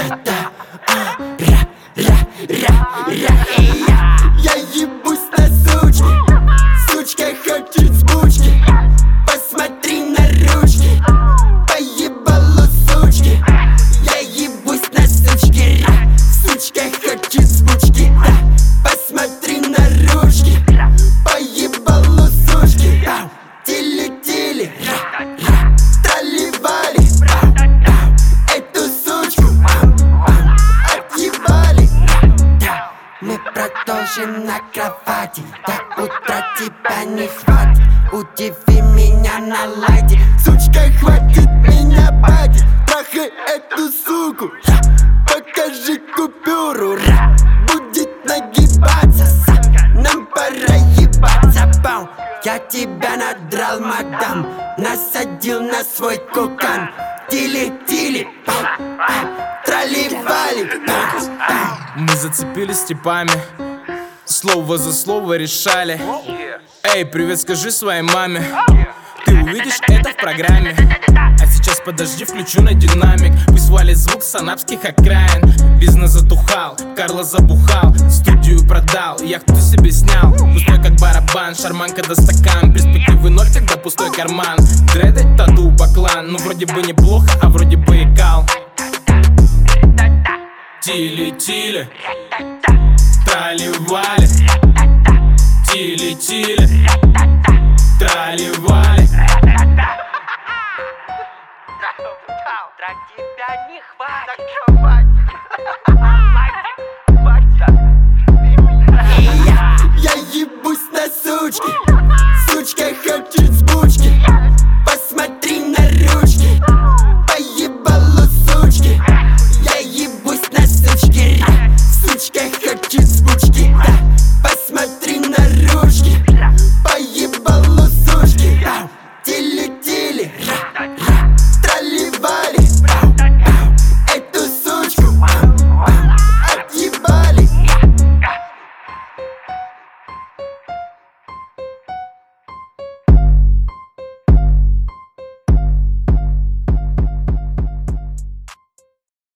Я ебусь на сучке, сучка хочет сбучки. Посмотри на ручки, поебалу сучки. Я ебусь на сучке, сучка хочет сбучки. Посмотри на ручки, поебалу сучки. Тили-тили, трали-вали, эту сучку отъебали. Мы продолжим на кровати, до утра тебя не хватит. Удиви меня на лайте, сучка, хватит меня батить. Трахай эту суку, покажи купюру. Будет нагибаться, нам пора ебаться. Бау, я тебя надрал, мадам, насадил на свой кокан. Тили-тили, трали-вали. Мы зацепились типами, слово за слово решали. Эй, привет, скажи своей маме, ты увидишь это в программе. А сейчас подожди, включу на динамик. Пусть валит звук с анапских окраин. Бизнес затухал, Карло забухал, студию продал, яхту себе снял. Пустой как барабан, шарманка до стакан. Перспективы ноль, когда пустой карман. Дреды, тату, баклан, ну вроде бы неплохо, а вроде бы и кал. Тили-тили, трали-вали, тили-тили, трали-вали. Трак тебя не хватит.